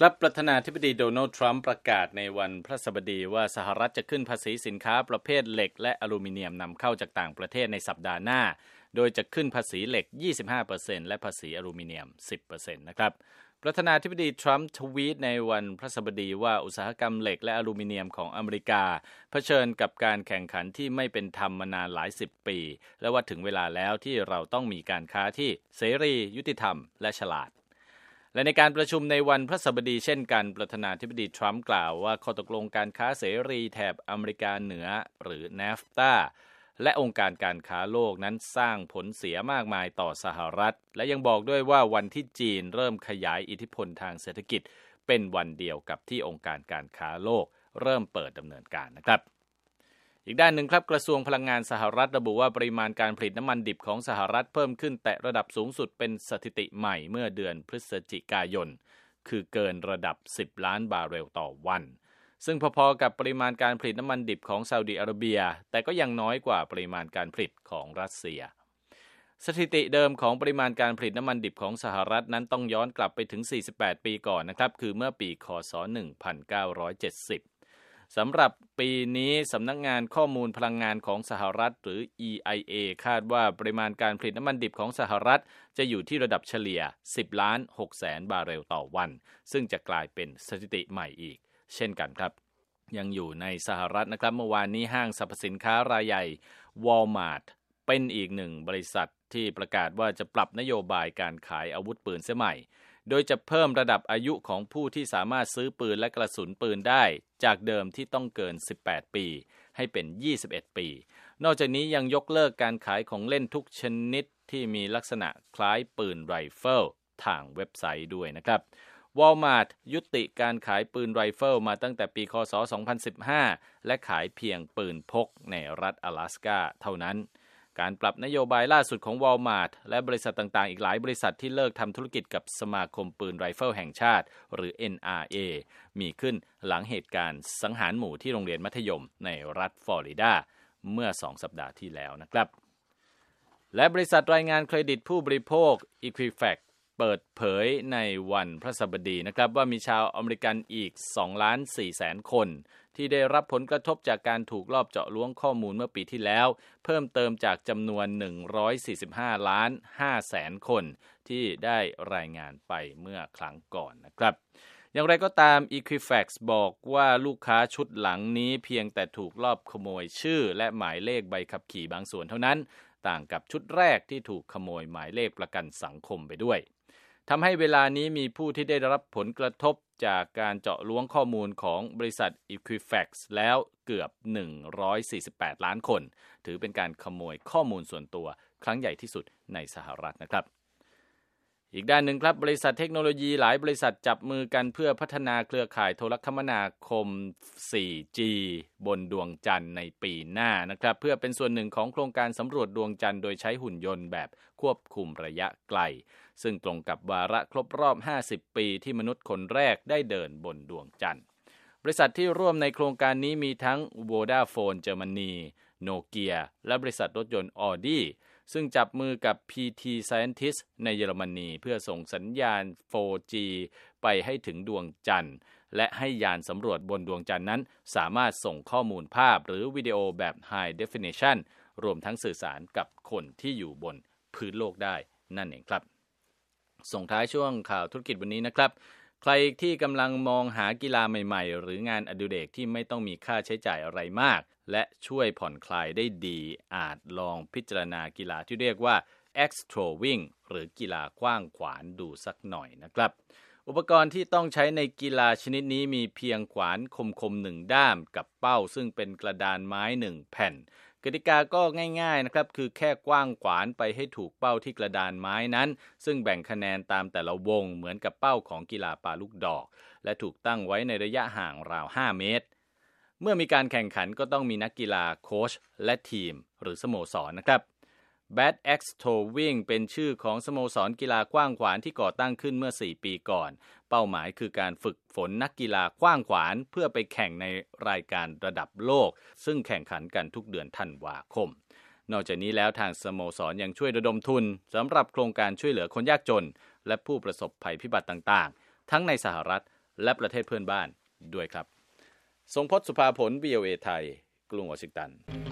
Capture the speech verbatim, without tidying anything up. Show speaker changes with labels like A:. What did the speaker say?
A: ครับประธานาธิบดีโดนัลด์ทรัมป์ประกาศในวันพฤหัสบดีว่าสหรัฐจะขึ้นภาษีสินค้าประเภทเหล็กและอลูมิเนียมนำเข้าจากต่างประเทศในสัปดาห์หน้าโดยจะขึ้นภาษีเหล็ก ยี่สิบห้าเปอร์เซ็นต์ และภาษีอลูมิเนียม สิบเปอร์เซ็นต์ นะครับประธานาธิบดีทรัมป์ทวีตในวันพฤหัสบดีว่าอุตสาหกรรมเหล็กและอลูมิเนียมของอเมริกาเผชิญกับการแข่งขันที่ไม่เป็นธรรมมานานหลายสิบปีและว่าถึงเวลาแล้วที่เราต้องมีการค้าที่เสรียุติธรรมและฉลาดและในการประชุมในวันพฤหัสบดีเช่นกันประธานาธิบดีทรัมป์กล่าวว่าข้อตกลงการค้าเสรีแถบอเมริกาเหนือหรือ เอฟ ที เอ และองค์การการค้าโลกนั้นสร้างผลเสียมากมายต่อสหรัฐและยังบอกด้วยว่าวันที่จีนเริ่มขยายอิทธิพลทางเศรษฐกิจเป็นวันเดียวกับที่องค์การการค้าโลกเริ่มเปิดดำเนินการนะครับอีกด้านหนึ่งครับกระทรวงพลังงานสหรัฐระบุว่าปริมาณการผลิตน้ำมันดิบของสหรัฐเพิ่มขึ้นแตะระดับสูงสุดเป็นสถิติใหม่เมื่อเดือนพฤศจิกายนคือเกินระดับสิบล้านบาร์เรลต่อวันซึ่งพอๆกับปริมาณการผลิตน้ำมันดิบของซาอุดิอาระเบียแต่ก็ยังน้อยกว่าปริมาณการผลิตของรัสเซียสถิติเดิมของปริมาณการผลิตน้ำมันดิบของสหรัฐนั้นต้องย้อนกลับไปถึงสี่สิบแปดปีก่อนนะครับคือเมื่อปีค.ศ. หนึ่งพันเก้าร้อยเจ็ดสิบสำหรับปีนี้สำนักงานข้อมูลพลังงานของสหรัฐหรือ อี ไอ เอ คาดว่าปริมาณการผลิตน้ำมันดิบของสหรัฐจะอยู่ที่ระดับเฉลี่ยสิบล้านหกแสนบาร์เรลต่อวันซึ่งจะกลายเป็นสถิติใหม่อีกเช่นกันครับยังอยู่ในสหรัฐนะครับเมื่อวานนี้ห้างสรรพสินค้ารายใหญ่ Walmart เป็นอีกหนึ่งบริษัทที่ประกาศว่าจะปรับนโยบายการขายอาวุธปืนเสียใหม่โดยจะเพิ่มระดับอายุของผู้ที่สามารถซื้อปืนและกระสุนปืนได้จากเดิมที่ต้องเกินสิบแปดปีให้เป็นยี่สิบเอ็ดปีนอกจากนี้ยังยกเลิกการขายของเล่นทุกชนิดที่มีลักษณะคล้ายปืนไรเฟิลทางเว็บไซต์ด้วยนะครับWalmart ยุติการขายปืนไรเฟิลมาตั้งแต่ปีค.ศ. สองพันสิบห้าและขายเพียงปืนพกในรัฐ阿拉斯ก้าเท่านั้นการปรับนโยบายล่าสุดของ Walmart และบริษัทต่างๆอีกหลายบริษัทที่เลิกทำธุรกิจกับสมาคมปืนไรเฟิลแห่งชาติหรือ เอ็น อาร์ เอ มีขึ้นหลังเหตุการณ์สังหารหมู่ที่โรงเรียนมัธยมในรัฐฟลอริดาเมื่อสองสัปดาห์ที่แล้วนะครับและบริษัทรายงานเครดิตผู้บริโภค Equifaxเปิดเผยในวันพฤหัสบดีนะครับว่ามีชาวอเมริกันอีก สองล้านสี่แสนคนที่ได้รับผลกระทบจากการถูกลอบเจาะล้วงข้อมูลเมื่อปีที่แล้วเพิ่มเติมจากจำนวนหนึ่งร้อยสี่สิบห้าล้านห้าแสนคนที่ได้รายงานไปเมื่อครั้งก่อนนะครับอย่างไรก็ตาม Equifax บอกว่าลูกค้าชุดหลังนี้เพียงแต่ถูกลอบขโมยชื่อและหมายเลขใบขับขี่บางส่วนเท่านั้นต่างกับชุดแรกที่ถูกขโมยหมายเลขประกันสังคมไปด้วยทำให้เวลานี้มีผู้ที่ได้รับผลกระทบจากการเจาะล้วงข้อมูลของบริษัท Equifax แล้วเกือบหนึ่งร้อยสี่สิบแปดล้านคนถือเป็นการขโมยข้อมูลส่วนตัวครั้งใหญ่ที่สุดในสหรัฐนะครับอีกด้านหนึ่งครับบริษัทเทคโนโลยีหลายบริษัทจับมือกันเพื่อพัฒนาเครือข่ายโทรคมนาคม โฟร์จี บนดวงจันทร์ในปีหน้านะครับเพื่อเป็นส่วนหนึ่งของโครงการสำรวจดวงจันทร์โดยใช้หุ่นยนต์แบบควบคุมระยะไกลซึ่งตรงกับวาระครบรอบห้าสิบปีที่มนุษย์คนแรกได้เดินบนดวงจันทร์บริษัทที่ร่วมในโครงการนี้มีทั้ง Vodafone เยอรมนี Nokia และบริษัทรถยนต์ Audiซึ่งจับมือกับ พี ที Scientist ในเยอรมนีเพื่อส่งสัญญาณ โฟร์จี ไปให้ถึงดวงจันทร์และให้ยานสำรวจบนดวงจันทร์นั้นสามารถส่งข้อมูลภาพหรือวิดีโอแบบ High Definition รวมทั้งสื่อสารกับคนที่อยู่บนพื้นโลกได้นั่นเองครับส่งท้ายช่วงข่าวธุรกิจวันนี้นะครับใครที่กำลังมองหากีฬาใหม่ๆหรืองานอดิเรกที่ไม่ต้องมีค่าใช้จ่ายอะไรมากและช่วยผ่อนคลายได้ดีอาจลองพิจารณากีฬาที่เรียกว่า X-Throwing หรือกีฬาขว้างขวานดูสักหน่อยนะครับอุปกรณ์ที่ต้องใช้ในกีฬาชนิดนี้มีเพียงขวานคมๆหนึ่งด้ามกับเป้าซึ่งเป็นกระดานไม้หนึ่งแผ่นกติกาก็ง่ายๆนะครับคือแค่กว้างขวานไปให้ถูกเป้าที่กระดานไม้นั้นซึ่งแบ่งคะแนนตามแต่ละวงเหมือนกับเป้าของกีฬาปาลูกดอกและถูกตั้งไว้ในระยะห่างราวห้าเมตรเมื่อมีการแข่งขันก็ต้องมีนักกีฬาโค้ชและทีมหรือสโมสรนะครับ Bad X-Throwing เป็นชื่อของสโมสรกีฬาขว้างขวานที่ก่อตั้งขึ้นเมื่อสี่ปีก่อนเป้าหมายคือการฝึกฝนนักกีฬาขว้างขวานเพื่อไปแข่งในรายการระดับโลกซึ่งแข่งขันกันทุกเดือนธันวาคมนอกจากนี้แล้วทางสโมสรยังช่วยระดมทุนสำหรับโครงการช่วยเหลือคนยากจนและผู้ประสบภัยพิบัติต่างๆทั้งในสหรัฐและประเทศเพื่อนบ้านด้วยครับทรงพจน์ สุภาผล วี โอ เอ ไทยกรุงวอชิงตัน